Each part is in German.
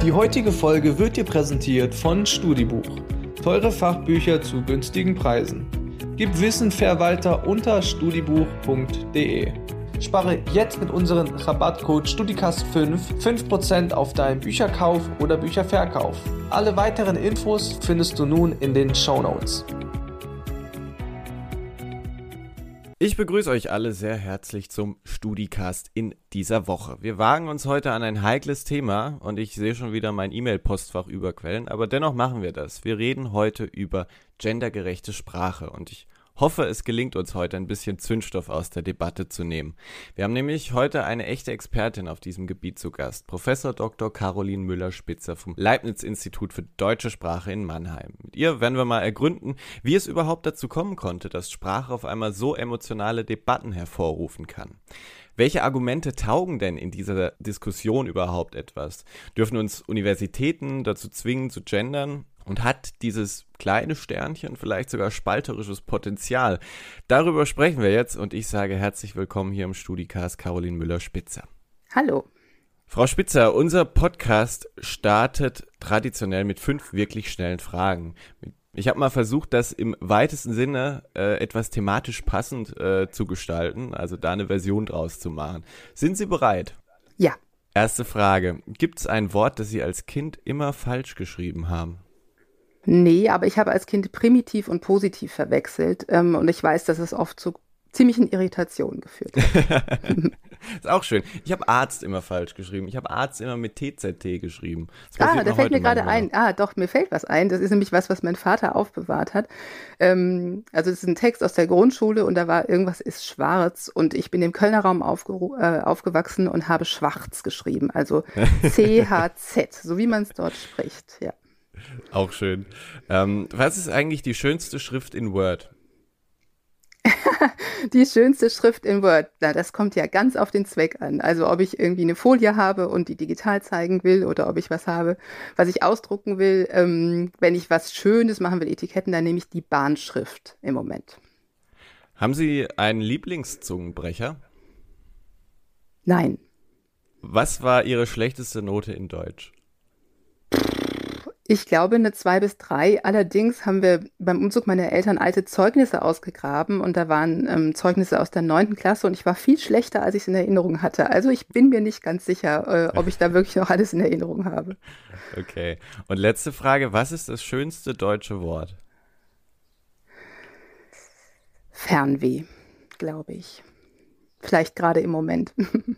Die heutige Folge wird dir präsentiert von Studibuch. Teure Fachbücher zu günstigen Preisen. Gib Wissen fair weiter unter studibuch.de. Spare jetzt mit unserem Rabattcode STUDICAST5 5% auf deinen Bücherkauf oder Bücherverkauf. Alle weiteren Infos findest du nun in den Shownotes. Ich begrüße euch alle sehr herzlich zum StudiCast in dieser Woche. Wir wagen uns heute an ein heikles Thema und ich sehe schon wieder mein E-Mail-Postfach überquellen, aber dennoch machen wir das. Wir reden heute über gendergerechte Sprache und ich hoffe, es gelingt uns heute ein bisschen Zündstoff aus der Debatte zu nehmen. Wir haben nämlich heute eine echte Expertin auf diesem Gebiet zu Gast, Professor Dr. Caroline Müller-Spitzer vom Leibniz-Institut für Deutsche Sprache in Mannheim. Mit ihr werden wir mal ergründen, wie es überhaupt dazu kommen konnte, dass Sprache auf einmal so emotionale Debatten hervorrufen kann. Welche Argumente taugen denn in dieser Diskussion überhaupt etwas? Dürfen uns Universitäten dazu zwingen zu gendern? Und hat dieses kleine Sternchen vielleicht sogar spalterisches Potenzial? Darüber sprechen wir jetzt und ich sage herzlich willkommen hier im StudiCast Caroline Müller-Spitzer. Hallo. Frau Spitzer, unser Podcast startet traditionell mit 5 wirklich schnellen Fragen. Ich habe mal versucht, das im weitesten Sinne etwas thematisch passend zu gestalten, also da eine Version draus zu machen. Sind Sie bereit? Ja. Erste Frage. Gibt es ein Wort, das Sie als Kind immer falsch geschrieben haben? Nee, aber ich habe als Kind primitiv und positiv verwechselt und ich weiß, dass es oft zu ziemlichen Irritationen geführt hat. Ist auch schön. Ich habe Arzt immer falsch geschrieben. Ich habe Arzt immer mit TZT geschrieben. Da fällt mir gerade ein. Doch, mir fällt was ein. Das ist nämlich was mein Vater aufbewahrt hat. Also das ist ein Text aus der Grundschule und da war irgendwas ist schwarz und ich bin im Kölner Raum aufgewachsen und habe schwarz geschrieben. Also CHZ, so wie man es dort spricht, ja. Auch schön. Was ist eigentlich die schönste Schrift in Word? Die schönste Schrift in Word, na, das kommt ja ganz auf den Zweck an. Also ob ich irgendwie eine Folie habe und die digital zeigen will oder ob ich was habe, was ich ausdrucken will. Wenn ich was Schönes machen will, Etiketten, dann nehme ich die Bahnschrift im Moment. Haben Sie einen Lieblingszungenbrecher? Nein. Was war Ihre schlechteste Note in Deutsch? Ich glaube eine 2 bis 3. Allerdings haben wir beim Umzug meiner Eltern alte Zeugnisse ausgegraben und da waren Zeugnisse aus der 9. Klasse und ich war viel schlechter, als ich es in Erinnerung hatte. Also ich bin mir nicht ganz sicher, ob ich da wirklich noch alles in Erinnerung habe. Okay. Und letzte Frage, was ist das schönste deutsche Wort? Fernweh, glaube ich. Vielleicht gerade im Moment.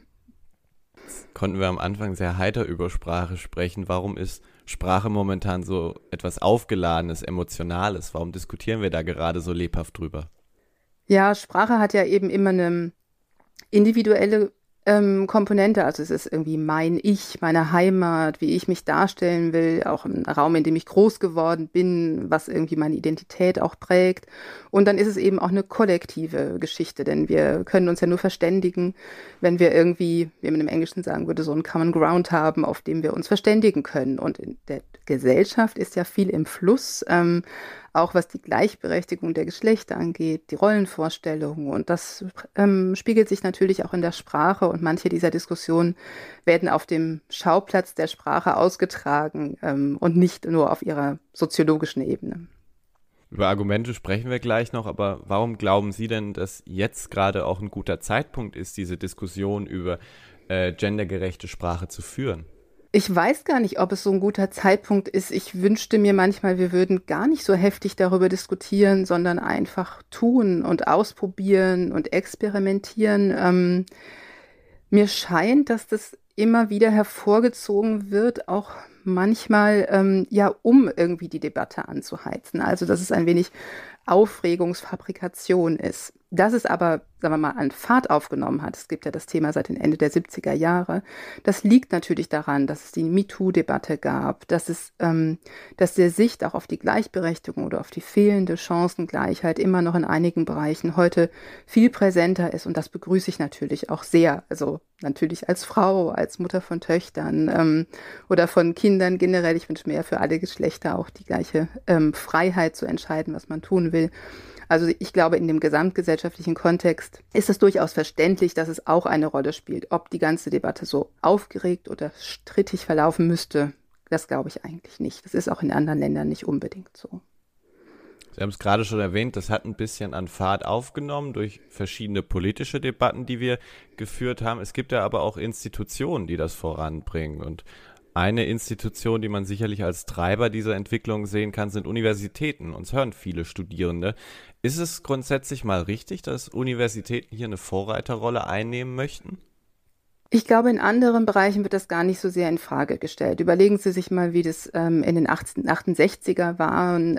Konnten wir am Anfang sehr heiter über Sprache sprechen. Warum ist Sprache momentan so etwas Aufgeladenes, Emotionales? Warum diskutieren wir da gerade so lebhaft drüber? Ja, Sprache hat ja eben immer eine individuelle Komponente. Also es ist irgendwie mein Ich, meine Heimat, wie ich mich darstellen will, auch im Raum, in dem ich groß geworden bin, was irgendwie meine Identität auch prägt. Und dann ist es eben auch eine kollektive Geschichte, denn wir können uns ja nur verständigen, wenn wir irgendwie, wie man im Englischen sagen würde, so einen Common Ground haben, auf dem wir uns verständigen können. Und in der Gesellschaft ist ja viel im Fluss, auch was die Gleichberechtigung der Geschlechter angeht, die Rollenvorstellungen. Und das spiegelt sich natürlich auch in der Sprache. Und manche dieser Diskussionen werden auf dem Schauplatz der Sprache ausgetragen und nicht nur auf ihrer soziologischen Ebene. Über Argumente sprechen wir gleich noch, aber warum glauben Sie denn, dass jetzt gerade auch ein guter Zeitpunkt ist, diese Diskussion über gendergerechte Sprache zu führen? Ich weiß gar nicht, ob es so ein guter Zeitpunkt ist. Ich wünschte mir manchmal, wir würden gar nicht so heftig darüber diskutieren, sondern einfach tun und ausprobieren und experimentieren. Mir scheint, dass das immer wieder hervorgezogen wird, auch manchmal, um irgendwie die Debatte anzuheizen. Also, dass es ein wenig Aufregungsfabrikation ist. Dass es aber, sagen wir mal, an Fahrt aufgenommen hat, es gibt ja das Thema seit dem Ende der 70er Jahre, das liegt natürlich daran, dass es die MeToo-Debatte gab, dass der Sicht auch auf die Gleichberechtigung oder auf die fehlende Chancengleichheit immer noch in einigen Bereichen heute viel präsenter ist und das begrüße ich natürlich auch sehr. Also natürlich als Frau, als Mutter von Töchtern oder von Kindern generell. Ich wünsche mir ja für alle Geschlechter auch die gleiche Freiheit zu entscheiden, was man tun will. Also ich glaube, in dem gesamtgesellschaftlichen Kontext ist es durchaus verständlich, dass es auch eine Rolle spielt. Ob die ganze Debatte so aufgeregt oder strittig verlaufen müsste, Das glaube ich eigentlich nicht. Das ist auch in anderen Ländern nicht unbedingt so. Sie haben es gerade schon erwähnt, das hat ein bisschen an Fahrt aufgenommen durch verschiedene politische Debatten, die wir geführt haben. Es gibt ja aber auch Institutionen, die das voranbringen. Und eine Institution, die man sicherlich als Treiber dieser Entwicklung sehen kann, sind Universitäten. Uns hören viele Studierende. Ist es grundsätzlich mal richtig, dass Universitäten hier eine Vorreiterrolle einnehmen möchten? Ich glaube, in anderen Bereichen wird das gar nicht so sehr in Frage gestellt. Überlegen Sie sich mal, wie das in den 68er waren,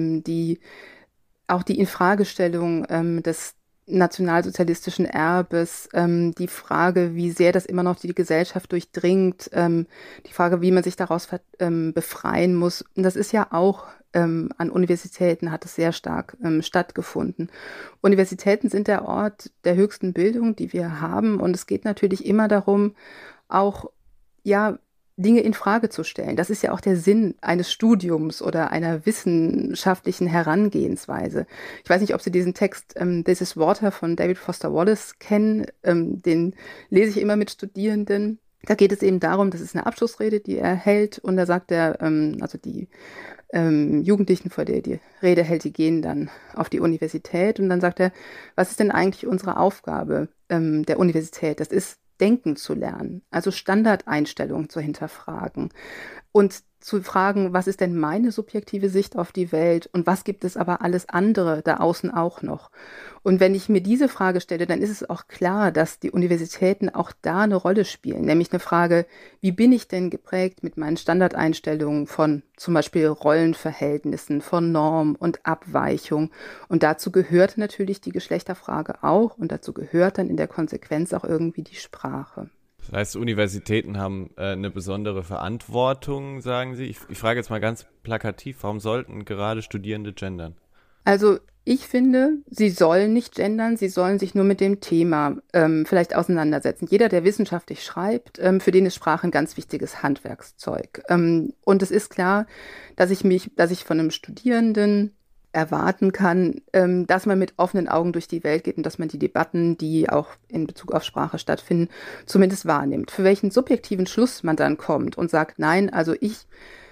auch die Infragestellung des nationalsozialistischen Erbes, die Frage, wie sehr das immer noch die Gesellschaft durchdringt, die Frage, wie man sich daraus befreien muss. Und das ist ja auch an Universitäten hat es sehr stark stattgefunden. Universitäten sind der Ort der höchsten Bildung, die wir haben. Und es geht natürlich immer darum, auch ja, Dinge in Frage zu stellen. Das ist ja auch der Sinn eines Studiums oder einer wissenschaftlichen Herangehensweise. Ich weiß nicht, ob Sie diesen Text This is Water von David Foster Wallace kennen. Den lese ich immer mit Studierenden. Da geht es eben darum, das ist eine Abschlussrede, die er hält. Und da sagt er, also die Jugendlichen, vor der die Rede hält, die gehen dann auf die Universität. Und dann sagt er, was ist denn eigentlich unsere Aufgabe der Universität? Das ist, denken zu lernen, also Standardeinstellungen zu hinterfragen und zu fragen, was ist denn meine subjektive Sicht auf die Welt und was gibt es aber alles andere da außen auch noch? Und wenn ich mir diese Frage stelle, dann ist es auch klar, dass die Universitäten auch da eine Rolle spielen, nämlich eine Frage, wie bin ich denn geprägt mit meinen Standardeinstellungen von zum Beispiel Rollenverhältnissen, von Norm und Abweichung? Und dazu gehört natürlich die Geschlechterfrage auch und dazu gehört dann in der Konsequenz auch irgendwie die Sprache. Das heißt, Universitäten haben eine besondere Verantwortung, sagen Sie. Ich frage jetzt mal ganz plakativ, warum sollten gerade Studierende gendern? Also ich finde, sie sollen nicht gendern, sie sollen sich nur mit dem Thema vielleicht auseinandersetzen. Jeder, der wissenschaftlich schreibt, für den ist Sprache ein ganz wichtiges Handwerkszeug. Und es ist klar, dass ich von einem Studierenden erwarten kann, dass man mit offenen Augen durch die Welt geht und dass man die Debatten, die auch in Bezug auf Sprache stattfinden, zumindest wahrnimmt. Für welchen subjektiven Schluss man dann kommt und sagt, nein, also ich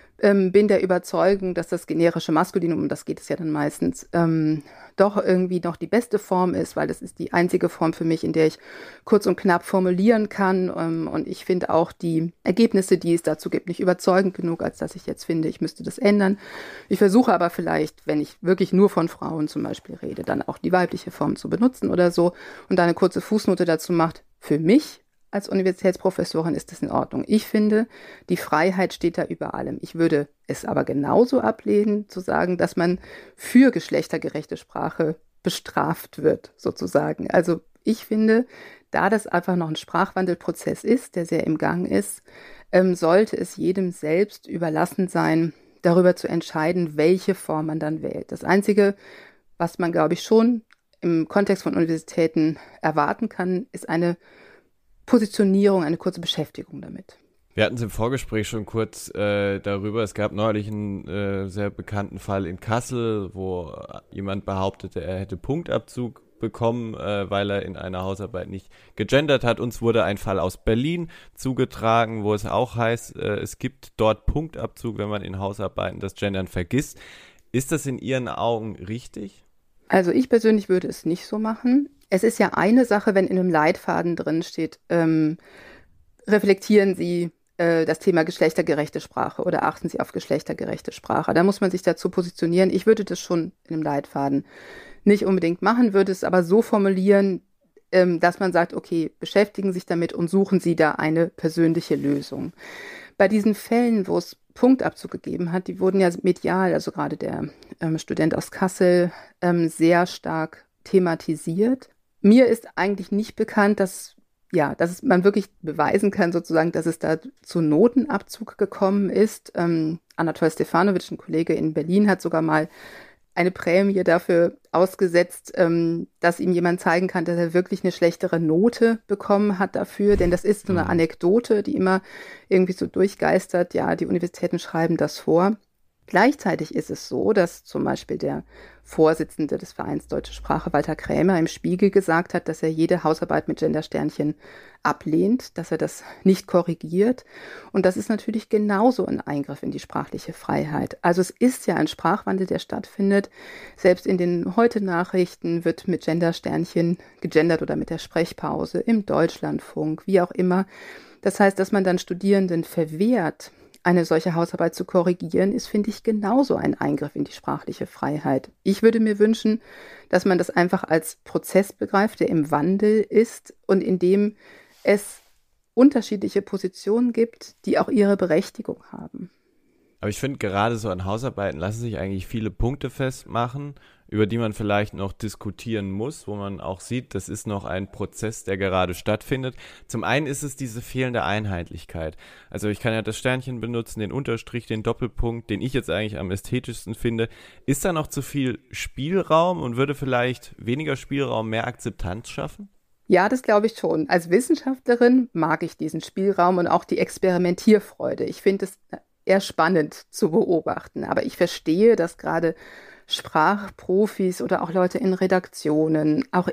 bin der Überzeugung, dass das generische Maskulinum, um das geht es ja dann meistens, doch irgendwie noch die beste Form ist, weil das ist die einzige Form für mich, in der ich kurz und knapp formulieren kann. Und ich finde auch die Ergebnisse, die es dazu gibt, nicht überzeugend genug, als dass ich jetzt finde, ich müsste das ändern. Ich versuche aber vielleicht, wenn ich wirklich nur von Frauen zum Beispiel rede, dann auch die weibliche Form zu benutzen oder so und da eine kurze Fußnote dazu macht. Für mich als Universitätsprofessorin ist das in Ordnung. Ich finde, die Freiheit steht da über allem. Ich würde es aber genauso ablehnen, zu sagen, dass man für geschlechtergerechte Sprache bestraft wird, sozusagen. Also ich finde, da das einfach noch ein Sprachwandelprozess ist, der sehr im Gang ist, sollte es jedem selbst überlassen sein, darüber zu entscheiden, welche Form man dann wählt. Das Einzige, was man, glaube ich, schon im Kontext von Universitäten erwarten kann, ist eine Positionierung, eine kurze Beschäftigung damit. Wir hatten es im Vorgespräch schon kurz darüber. Es gab neulich einen sehr bekannten Fall in Kassel, wo jemand behauptete, er hätte Punktabzug bekommen, weil er in einer Hausarbeit nicht gegendert hat. Uns wurde ein Fall aus Berlin zugetragen, wo es auch heißt, es gibt dort Punktabzug, wenn man in Hausarbeiten das Gendern vergisst. Ist das in Ihren Augen richtig? Also ich persönlich würde es nicht so machen. Es ist ja eine Sache, wenn in einem Leitfaden drin steht, reflektieren Sie das Thema geschlechtergerechte Sprache oder achten Sie auf geschlechtergerechte Sprache. Da muss man sich dazu positionieren. Ich würde das schon in einem Leitfaden nicht unbedingt machen, würde es aber so formulieren, dass man sagt, okay, beschäftigen Sie sich damit und suchen Sie da eine persönliche Lösung. Bei diesen Fällen, wo es Punktabzug gegeben hat, die wurden ja medial, also gerade der Student aus Kassel, sehr stark thematisiert. Mir ist eigentlich nicht bekannt, dass man wirklich beweisen kann, sozusagen, dass es da zu Notenabzug gekommen ist. Anatol Stefanovic, ein Kollege in Berlin, hat sogar mal eine Prämie dafür ausgesetzt, dass ihm jemand zeigen kann, dass er wirklich eine schlechtere Note bekommen hat dafür. Denn das ist so eine Anekdote, die immer irgendwie so durchgeistert. Ja, die Universitäten schreiben das vor. Gleichzeitig ist es so, dass zum Beispiel der Vorsitzende des Vereins Deutsche Sprache, Walter Krämer, im Spiegel gesagt hat, dass er jede Hausarbeit mit Gendersternchen ablehnt, dass er das nicht korrigiert. Und das ist natürlich genauso ein Eingriff in die sprachliche Freiheit. Also es ist ja ein Sprachwandel, der stattfindet. Selbst in den Heute-Nachrichten wird mit Gendersternchen gegendert oder mit der Sprechpause, im Deutschlandfunk, wie auch immer. Das heißt, dass man dann Studierenden verwehrt, eine solche Hausarbeit zu korrigieren, ist, finde ich, genauso ein Eingriff in die sprachliche Freiheit. Ich würde mir wünschen, dass man das einfach als Prozess begreift, der im Wandel ist und in dem es unterschiedliche Positionen gibt, die auch ihre Berechtigung haben. Aber ich finde, gerade so an Hausarbeiten lassen sich eigentlich viele Punkte festmachen, über die man vielleicht noch diskutieren muss, wo man auch sieht, das ist noch ein Prozess, der gerade stattfindet. Zum einen ist es diese fehlende Einheitlichkeit. Also ich kann ja das Sternchen benutzen, den Unterstrich, den Doppelpunkt, den ich jetzt eigentlich am ästhetischsten finde. Ist da noch zu viel Spielraum und würde vielleicht weniger Spielraum mehr Akzeptanz schaffen? Ja, das glaube ich schon. Als Wissenschaftlerin mag ich diesen Spielraum und auch die Experimentierfreude. Ich finde es eher spannend zu beobachten. Aber ich verstehe, dass gerade Sprachprofis oder auch Leute in Redaktionen, auch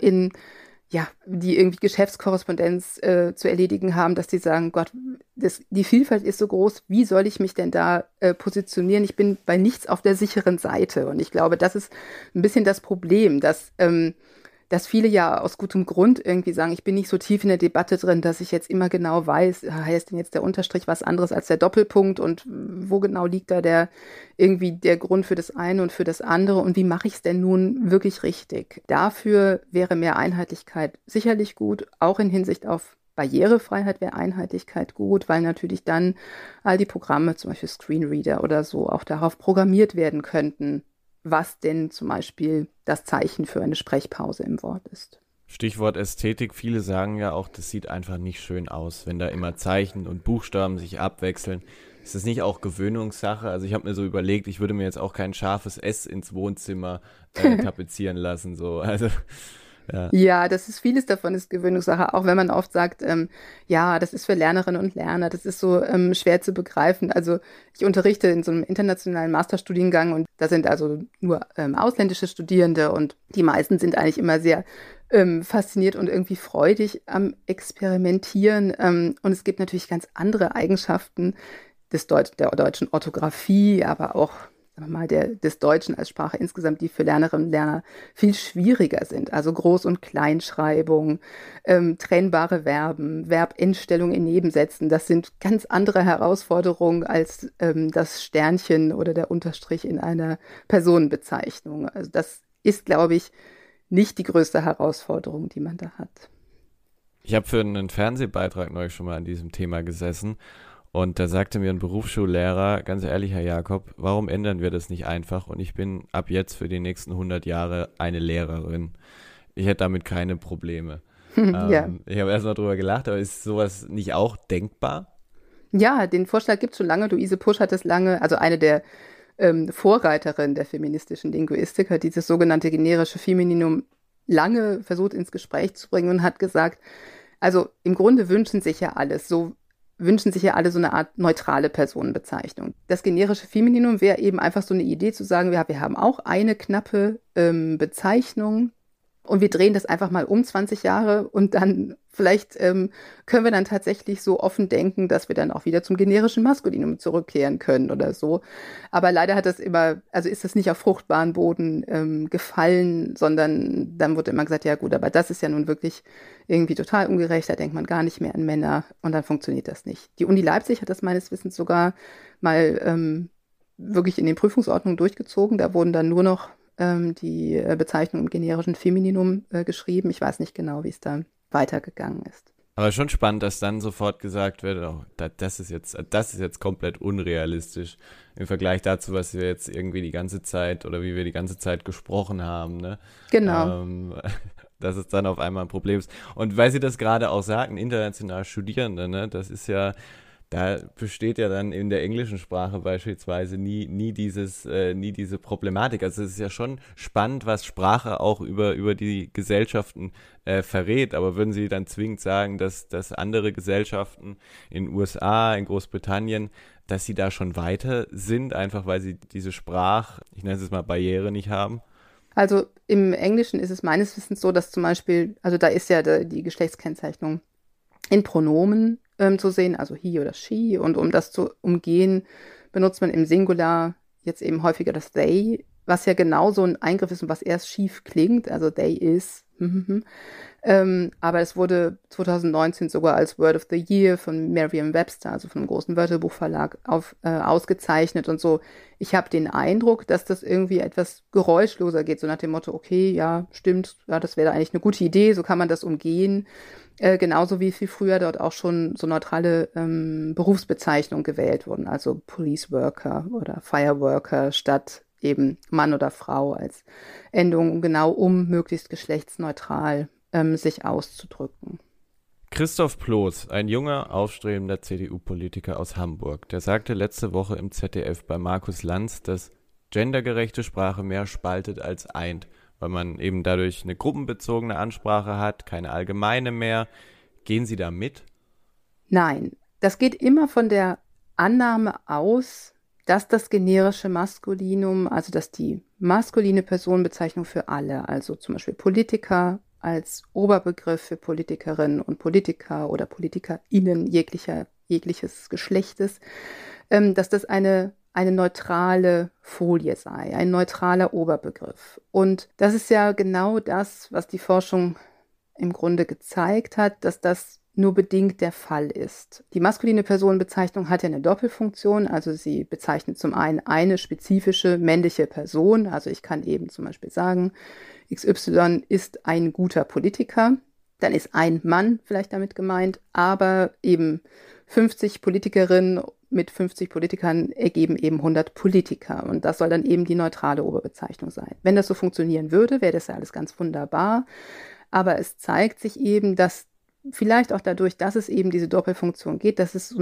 die irgendwie Geschäftskorrespondenz zu erledigen haben, dass die sagen, Gott, die Vielfalt ist so groß, wie soll ich mich denn da positionieren? Ich bin bei nichts auf der sicheren Seite. Und ich glaube, das ist ein bisschen das Problem, dass viele ja aus gutem Grund irgendwie sagen, ich bin nicht so tief in der Debatte drin, dass ich jetzt immer genau weiß, heißt denn jetzt der Unterstrich was anderes als der Doppelpunkt und wo genau liegt da der Grund für das eine und für das andere und wie mache ich es denn nun wirklich richtig? Dafür wäre mehr Einheitlichkeit sicherlich gut, auch in Hinsicht auf Barrierefreiheit wäre Einheitlichkeit gut, weil natürlich dann all die Programme, zum Beispiel Screenreader oder so, auch darauf programmiert werden könnten, was denn zum Beispiel das Zeichen für eine Sprechpause im Wort ist. Stichwort Ästhetik. Viele sagen ja auch, das sieht einfach nicht schön aus, wenn da immer Zeichen und Buchstaben sich abwechseln. Ist das nicht auch Gewöhnungssache? Also ich habe mir so überlegt, ich würde mir jetzt auch kein scharfes S ins Wohnzimmer tapezieren lassen. So. Also Ja, das ist vieles davon ist Gewöhnungssache, auch wenn man oft sagt, ja, das ist für Lernerinnen und Lerner, das ist so schwer zu begreifen. Also ich unterrichte in so einem internationalen Masterstudiengang und da sind also nur ausländische Studierende und die meisten sind eigentlich immer sehr fasziniert und irgendwie freudig am Experimentieren. Und es gibt natürlich ganz andere Eigenschaften der deutschen Orthographie, aber auch mal des Deutschen als Sprache insgesamt, die für Lernerinnen und Lerner viel schwieriger sind. Also Groß- und Kleinschreibung, trennbare Verben, Verbendstellung in Nebensätzen, das sind ganz andere Herausforderungen als das Sternchen oder der Unterstrich in einer Personenbezeichnung. Also das ist, glaube ich, nicht die größte Herausforderung, die man da hat. ich habe für einen Fernsehbeitrag neulich schon mal an diesem Thema gesessen. Und da sagte mir ein Berufsschullehrer, ganz ehrlich, Herr Jakob, warum ändern wir das nicht einfach? Und ich bin ab jetzt für die nächsten 100 Jahre eine Lehrerin. Ich hätte damit keine Probleme. Ja. Ich habe erst mal drüber gelacht, aber ist sowas nicht auch denkbar? Ja, den Vorschlag gibt es schon lange. Luise Pusch hat es lange, also eine der Vorreiterinnen der feministischen Linguistik, hat dieses sogenannte generische Femininum lange versucht ins Gespräch zu bringen und hat gesagt, also im Grunde wünschen sich ja alle so eine Art neutrale Personenbezeichnung. Das generische Femininum wäre eben einfach so eine Idee zu sagen, ja, wir haben auch eine knappe Bezeichnung und wir drehen das einfach mal um 20 Jahre und dann vielleicht können wir dann tatsächlich so offen denken, dass wir dann auch wieder zum generischen Maskulinum zurückkehren können oder so. Aber leider ist das nicht auf fruchtbaren Boden gefallen, sondern dann wurde immer gesagt, ja gut, aber das ist ja nun wirklich irgendwie total ungerecht, da denkt man gar nicht mehr an Männer und dann funktioniert das nicht. Die Uni Leipzig hat das meines Wissens sogar mal wirklich in den Prüfungsordnungen durchgezogen. Da wurden dann nur noch die Bezeichnung im generischen Femininum geschrieben. Ich weiß nicht genau, wie es da weitergegangen ist. Aber schon spannend, dass dann sofort gesagt wird, oh, das ist jetzt komplett unrealistisch im Vergleich dazu, was wir jetzt irgendwie die ganze Zeit oder wie wir die ganze Zeit gesprochen haben. Ne? Genau. Dass es dann auf einmal ein Problem ist. Und weil Sie das gerade auch sagten, international Studierende, ne, das ist ja Da besteht ja dann in der englischen Sprache beispielsweise nie diese Problematik. Also es ist ja schon spannend, was Sprache auch über die Gesellschaften verrät. Aber würden Sie dann zwingend sagen, dass andere Gesellschaften in den USA, in Großbritannien, dass sie da schon weiter sind, einfach weil sie diese ich nenne es mal Barriere nicht haben? Also im Englischen ist es meines Wissens so, dass zum Beispiel, also da ist ja die Geschlechtskennzeichnung in Pronomen zu sehen, also he oder she. Und um das zu umgehen, benutzt man im Singular jetzt eben häufiger das they, was ja genauso ein Eingriff ist und was erst schief klingt, also they is. Aber es wurde 2019 sogar als Word of the Year von Merriam-Webster, also von einem großen Wörterbuchverlag, ausgezeichnet und so. Ich habe den Eindruck, dass das irgendwie etwas geräuschloser geht, so nach dem Motto, okay, ja, stimmt, ja, das wäre eigentlich eine gute Idee, so kann man das umgehen. Genauso wie viel früher dort auch schon so neutrale Berufsbezeichnungen gewählt wurden, also Police Worker oder Fire Worker statt eben Mann oder Frau als Endung, genau um möglichst geschlechtsneutral sich auszudrücken. Christoph Ploß, ein junger, aufstrebender CDU-Politiker aus Hamburg, der sagte letzte Woche im ZDF bei Markus Lanz, dass gendergerechte Sprache mehr spaltet als eint, weil man eben dadurch eine gruppenbezogene Ansprache hat, keine allgemeine mehr. Gehen Sie da mit? Nein, das geht immer von der Annahme aus, dass das generische Maskulinum, also dass die maskuline Personenbezeichnung für alle, also zum Beispiel Politiker als Oberbegriff für Politikerinnen und Politiker oder PolitikerInnen jegliches Geschlechtes, dass das eine neutrale Folie sei, ein neutraler Oberbegriff. Und das ist ja genau das, was die Forschung im Grunde gezeigt hat, dass das nur bedingt der Fall ist. Die maskuline Personenbezeichnung hat ja eine Doppelfunktion, also sie bezeichnet zum einen eine spezifische männliche Person, also ich kann eben zum Beispiel sagen, XY ist ein guter Politiker, dann ist ein Mann vielleicht damit gemeint, aber eben 50 Politikerinnen mit 50 Politikern ergeben eben 100 Politiker und das soll dann eben die neutrale Oberbezeichnung sein. Wenn das so funktionieren würde, wäre das ja alles ganz wunderbar, aber es zeigt sich eben, dass vielleicht auch dadurch, dass es eben diese Doppelfunktion geht, dass es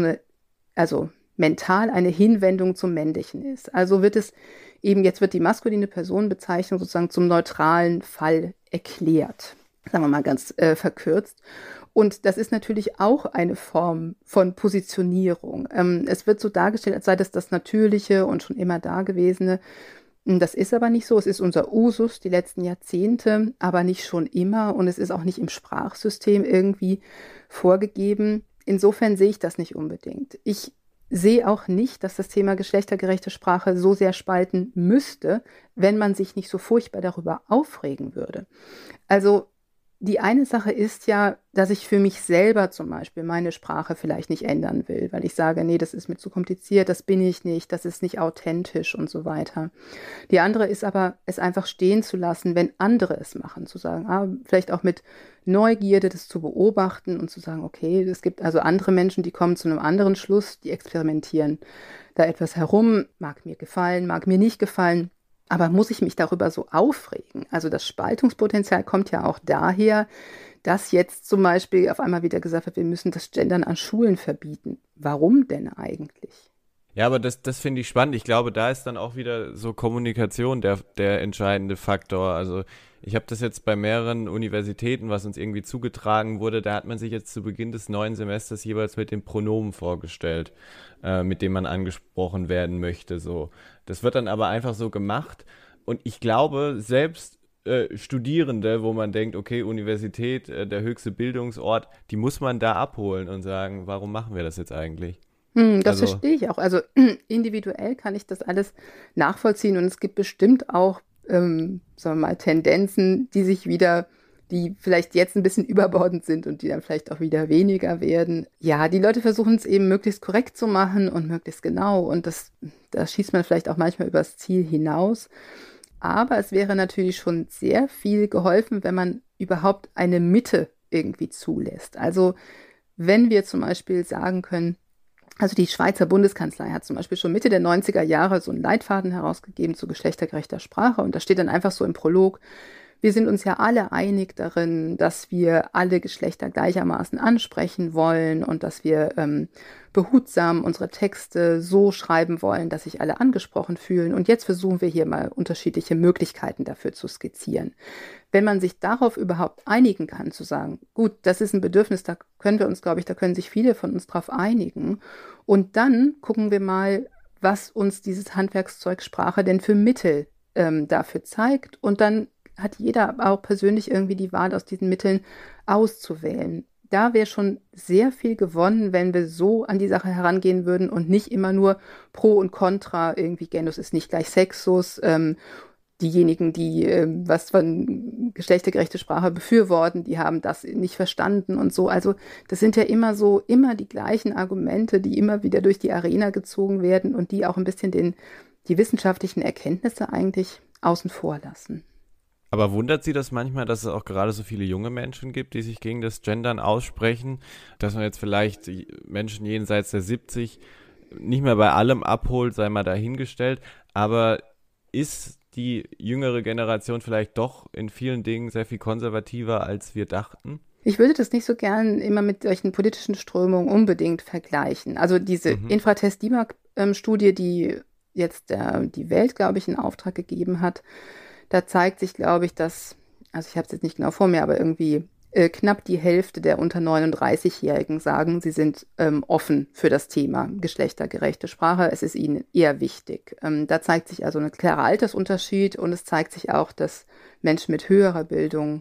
also mental eine Hinwendung zum Männlichen ist. Also jetzt wird die maskuline Personenbezeichnung sozusagen zum neutralen Fall erklärt. Sagen wir mal ganz verkürzt. Und das ist natürlich auch eine Form von Positionierung. Es wird so dargestellt, als sei das Natürliche und schon immer Dagewesene. Das ist aber nicht so. Es ist unser Usus die letzten Jahrzehnte, aber nicht schon immer. Und es ist auch nicht im Sprachsystem irgendwie vorgegeben. Insofern sehe ich das nicht unbedingt. Ich sehe auch nicht, dass das Thema geschlechtergerechte Sprache so sehr spalten müsste, wenn man sich nicht so furchtbar darüber aufregen würde. Also die eine Sache ist ja, dass ich für mich selber zum Beispiel meine Sprache vielleicht nicht ändern will, weil ich sage, nee, das ist mir zu kompliziert, das bin ich nicht, das ist nicht authentisch und so weiter. Die andere ist aber, es einfach stehen zu lassen, wenn andere es machen, zu sagen, vielleicht auch mit Neugierde das zu beobachten und zu sagen, okay, es gibt also andere Menschen, die kommen zu einem anderen Schluss, die experimentieren da etwas herum, mag mir gefallen, mag mir nicht gefallen. Aber muss ich mich darüber so aufregen? Also das Spaltungspotenzial kommt ja auch daher, dass jetzt zum Beispiel auf einmal wieder gesagt wird, wir müssen das Gendern an Schulen verbieten. Warum denn eigentlich? Ja, aber das finde ich spannend. Ich glaube, da ist dann auch wieder so Kommunikation der entscheidende Faktor. Also ich habe das jetzt bei mehreren Universitäten, was uns irgendwie zugetragen wurde, da hat man sich jetzt zu Beginn des neuen Semesters jeweils mit den Pronomen vorgestellt, mit denen man angesprochen werden möchte. So. Das wird dann aber einfach so gemacht und ich glaube, selbst Studierende, wo man denkt, okay, Universität, der höchste Bildungsort, die muss man da abholen und sagen, warum machen wir das jetzt eigentlich? Das verstehe ich auch. Also individuell kann ich das alles nachvollziehen und es gibt bestimmt auch, sagen wir mal, Tendenzen, die vielleicht jetzt ein bisschen überbordend sind und die dann vielleicht auch wieder weniger werden. Ja, die Leute versuchen es eben möglichst korrekt zu machen und möglichst genau und da schießt man vielleicht auch manchmal übers Ziel hinaus. Aber es wäre natürlich schon sehr viel geholfen, wenn man überhaupt eine Mitte irgendwie zulässt. Also wenn wir zum Beispiel sagen können, also die Schweizer Bundeskanzlei hat zum Beispiel schon Mitte der 90er Jahre so einen Leitfaden herausgegeben zu geschlechtergerechter Sprache und da steht dann einfach so im Prolog, Wir sind uns ja alle einig darin, dass wir alle Geschlechter gleichermaßen ansprechen wollen und dass wir behutsam unsere Texte so schreiben wollen, dass sich alle angesprochen fühlen. Und jetzt versuchen wir hier mal unterschiedliche Möglichkeiten dafür zu skizzieren. Wenn man sich darauf überhaupt einigen kann, zu sagen, gut, das ist ein Bedürfnis, da können wir uns, glaube ich, da können sich viele von uns drauf einigen. Und dann gucken wir mal, was uns dieses Handwerkszeug Sprache denn für Mittel dafür zeigt. Und dann hat jeder auch persönlich irgendwie die Wahl, aus diesen Mitteln auszuwählen. Da wäre schon sehr viel gewonnen, wenn wir so an die Sache herangehen würden und nicht immer nur Pro und Contra, irgendwie Genus ist nicht gleich Sexus, diejenigen, die was von geschlechtergerechte Sprache befürworten, die haben das nicht verstanden und so. Also das sind ja immer die gleichen Argumente, die immer wieder durch die Arena gezogen werden und die auch ein bisschen die wissenschaftlichen Erkenntnisse eigentlich außen vor lassen. Aber wundert Sie das manchmal, dass es auch gerade so viele junge Menschen gibt, die sich gegen das Gendern aussprechen, dass man jetzt vielleicht Menschen jenseits der 70 nicht mehr bei allem abholt, sei mal dahingestellt, aber ist die jüngere Generation vielleicht doch in vielen Dingen sehr viel konservativer, als wir dachten? Ich würde das nicht so gern immer mit solchen politischen Strömungen unbedingt vergleichen. Also diese Infratest-DIMAG-Studie, die jetzt die Welt, glaube ich, in Auftrag gegeben hat, da zeigt sich, glaube ich, dass, also ich habe es jetzt nicht genau vor mir, aber irgendwie knapp die Hälfte der unter 39-Jährigen sagen, sie sind offen für das Thema geschlechtergerechte Sprache. Es ist ihnen eher wichtig. Da zeigt sich also ein klarer Altersunterschied und es zeigt sich auch, dass Menschen mit höherer Bildung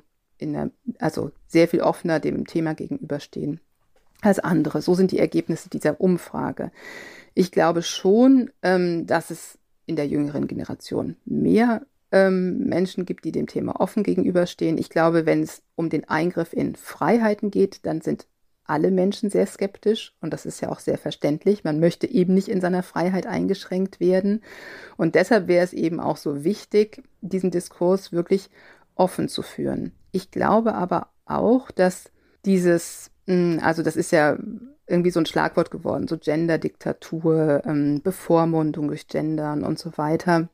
also sehr viel offener dem Thema gegenüberstehen als andere. So sind die Ergebnisse dieser Umfrage. Ich glaube schon, dass es in der jüngeren Generation mehr Menschen gibt, die dem Thema offen gegenüberstehen. Ich glaube, wenn es um den Eingriff in Freiheiten geht, dann sind alle Menschen sehr skeptisch und das ist ja auch sehr verständlich. Man möchte eben nicht in seiner Freiheit eingeschränkt werden und deshalb wäre es eben auch so wichtig, diesen Diskurs wirklich offen zu führen. Ich glaube aber auch, dass also das ist ja irgendwie so ein Schlagwort geworden, so Genderdiktatur, Bevormundung durch Gendern und so weiter.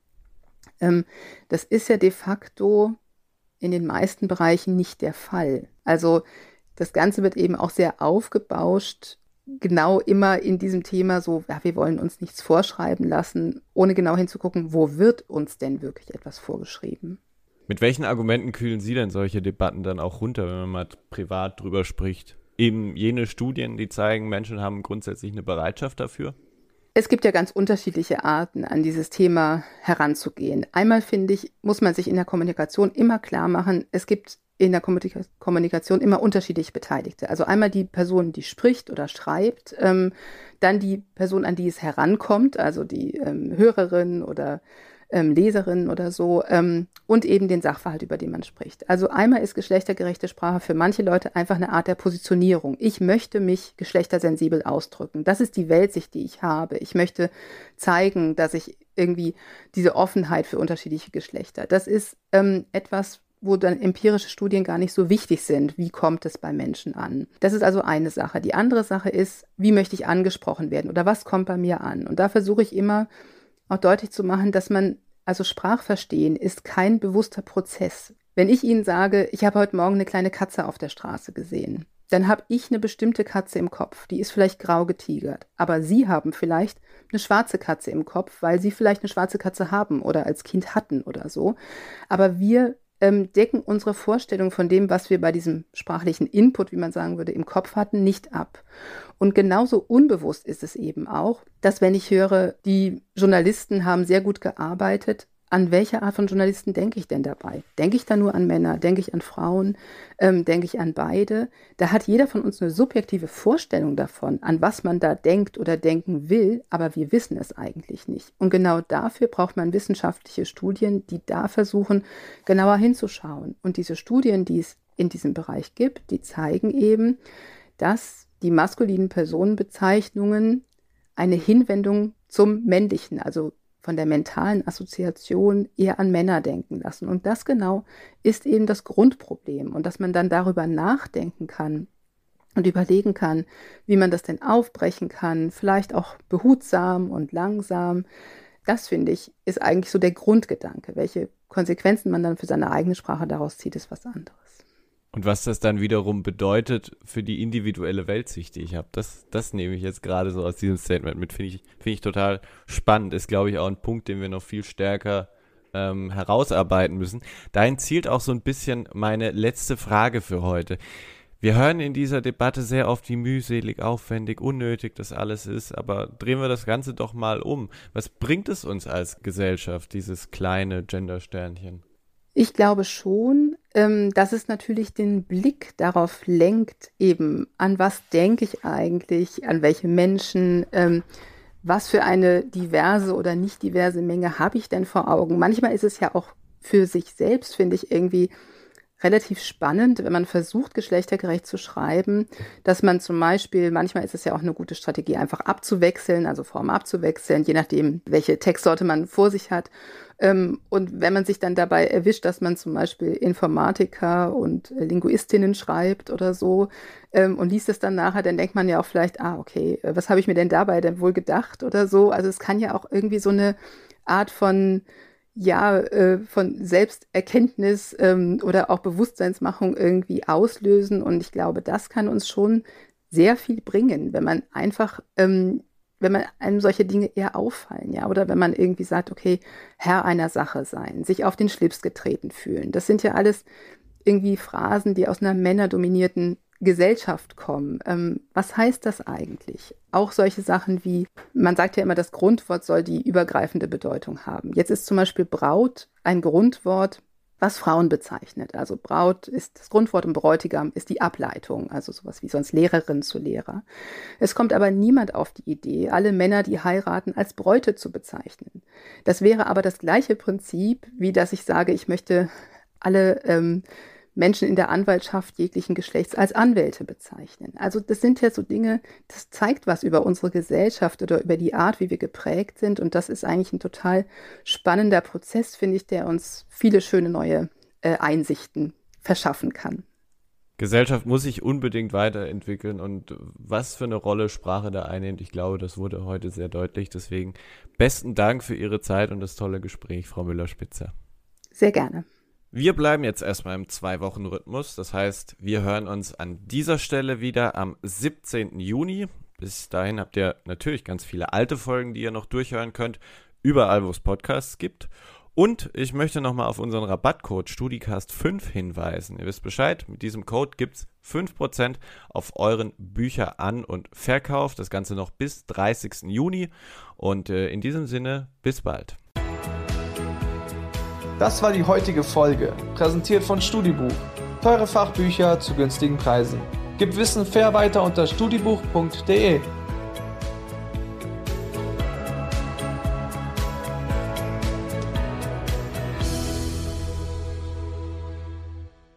Das ist ja de facto in den meisten Bereichen nicht der Fall. Also das Ganze wird eben auch sehr aufgebauscht, genau immer in diesem Thema so, ja, wir wollen uns nichts vorschreiben lassen, ohne genau hinzugucken, wo wird uns denn wirklich etwas vorgeschrieben. Mit welchen Argumenten kühlen Sie denn solche Debatten dann auch runter, wenn man mal privat drüber spricht? Eben jene Studien, die zeigen, Menschen haben grundsätzlich eine Bereitschaft dafür? Es gibt ja ganz unterschiedliche Arten, an dieses Thema heranzugehen. Einmal, finde ich, muss man sich in der Kommunikation immer klar machen, es gibt in der Kommunikation immer unterschiedliche Beteiligte. Also einmal die Person, die spricht oder schreibt, dann die Person, an die es herankommt, also die Hörerin oder Leserin oder so, und eben den Sachverhalt, über den man spricht. Also einmal ist geschlechtergerechte Sprache für manche Leute einfach eine Art der Positionierung. Ich möchte mich geschlechtersensibel ausdrücken. Das ist die Weltsicht, die ich habe. Ich möchte zeigen, dass ich irgendwie diese Offenheit für unterschiedliche Geschlechter, das ist etwas, wo dann empirische Studien gar nicht so wichtig sind. Wie kommt es bei Menschen an? Das ist also eine Sache. Die andere Sache ist, wie möchte ich angesprochen werden oder was kommt bei mir an? Und da versuche ich immer auch deutlich zu machen, dass also Sprachverstehen ist kein bewusster Prozess. Wenn ich Ihnen sage, ich habe heute Morgen eine kleine Katze auf der Straße gesehen, dann habe ich eine bestimmte Katze im Kopf, die ist vielleicht grau getigert, aber Sie haben vielleicht eine schwarze Katze im Kopf, weil Sie vielleicht eine schwarze Katze haben oder als Kind hatten oder so. Aber wir decken unsere Vorstellung von dem, was wir bei diesem sprachlichen Input, wie man sagen würde, im Kopf hatten, nicht ab. Und genauso unbewusst ist es eben auch, dass wenn ich höre, die Journalisten haben sehr gut gearbeitet, an welche Art von Journalisten denke ich denn dabei? Denke ich da nur an Männer? Denke ich an Frauen? Denke ich an beide? Da hat jeder von uns eine subjektive Vorstellung davon, an was man da denkt oder denken will, aber wir wissen es eigentlich nicht. Und genau dafür braucht man wissenschaftliche Studien, die da versuchen, genauer hinzuschauen. Und diese Studien, die es in diesem Bereich gibt, die zeigen eben, dass die maskulinen Personenbezeichnungen eine Hinwendung zum Männlichen, also von der mentalen Assoziation eher an Männer denken lassen. Und das genau ist eben das Grundproblem. Und dass man dann darüber nachdenken kann und überlegen kann, wie man das denn aufbrechen kann, vielleicht auch behutsam und langsam. Das, finde ich, ist eigentlich so der Grundgedanke. Welche Konsequenzen man dann für seine eigene Sprache daraus zieht, ist was anderes. Und was das dann wiederum bedeutet für die individuelle Weltsicht, die ich habe, das nehme ich jetzt gerade so aus diesem Statement mit. Finde ich total spannend. Ist, glaube ich, auch ein Punkt, den wir noch viel stärker herausarbeiten müssen. Dahin zielt auch so ein bisschen meine letzte Frage für heute. Wir hören in dieser Debatte sehr oft, wie mühselig, aufwendig, unnötig das alles ist, aber drehen wir das Ganze doch mal um. Was bringt es uns als Gesellschaft, dieses kleine Gender-Sternchen? Ich glaube schon, dass es natürlich den Blick darauf lenkt, eben an was denke ich eigentlich, an welche Menschen, was für eine diverse oder nicht diverse Menge habe ich denn vor Augen. Manchmal ist es ja auch für sich selbst, finde ich, irgendwie relativ spannend, wenn man versucht, geschlechtergerecht zu schreiben, dass man zum Beispiel, manchmal ist es ja auch eine gute Strategie, einfach abzuwechseln, also Formen abzuwechseln, je nachdem, welche Textsorte man vor sich hat. Und wenn man sich dann dabei erwischt, dass man zum Beispiel Informatiker und Linguistinnen schreibt oder so und liest es dann nachher, dann denkt man ja auch vielleicht, okay, was habe ich mir denn dabei denn wohl gedacht oder so. Also es kann ja auch irgendwie so eine Art von von Selbsterkenntnis oder auch Bewusstseinsmachung irgendwie auslösen. Und ich glaube, das kann uns schon sehr viel bringen, wenn man einfach, wenn man einem solche Dinge eher auffallen, ja, oder wenn man irgendwie sagt, okay, Herr einer Sache sein, sich auf den Schlips getreten fühlen. Das sind ja alles irgendwie Phrasen, die aus einer männerdominierten Gesellschaft kommen. Was heißt das eigentlich? Auch solche Sachen wie, man sagt ja immer, das Grundwort soll die übergreifende Bedeutung haben. Jetzt ist zum Beispiel Braut ein Grundwort, was Frauen bezeichnet. Also Braut ist das Grundwort und Bräutigam ist die Ableitung, also sowas wie sonst Lehrerin zu Lehrer. Es kommt aber niemand auf die Idee, alle Männer, die heiraten, als Bräute zu bezeichnen. Das wäre aber das gleiche Prinzip, wie dass ich sage, ich möchte alle Menschen in der Anwaltschaft jeglichen Geschlechts als Anwälte bezeichnen. Also das sind ja so Dinge, das zeigt was über unsere Gesellschaft oder über die Art, wie wir geprägt sind. Und das ist eigentlich ein total spannender Prozess, finde ich, der uns viele schöne neue Einsichten verschaffen kann. Gesellschaft muss sich unbedingt weiterentwickeln und was für eine Rolle Sprache da einnimmt, ich glaube, das wurde heute sehr deutlich. Deswegen besten Dank für Ihre Zeit und das tolle Gespräch, Frau Müller-Spitzer. Sehr gerne. Wir bleiben jetzt erstmal im 2-Wochen-Rhythmus. Das heißt, wir hören uns an dieser Stelle wieder am 17. Juni. Bis dahin habt ihr natürlich ganz viele alte Folgen, die ihr noch durchhören könnt, überall, wo es Podcasts gibt. Und ich möchte nochmal auf unseren Rabattcode StudiCast5 hinweisen. Ihr wisst Bescheid, mit diesem Code gibt es 5% auf euren Bücher-An- und Verkauf. Das Ganze noch bis 30. Juni. Und in diesem Sinne, bis bald. Das war die heutige Folge, präsentiert von StudiBuch. Teure Fachbücher zu günstigen Preisen. Gib Wissen fair weiter unter studibuch.de.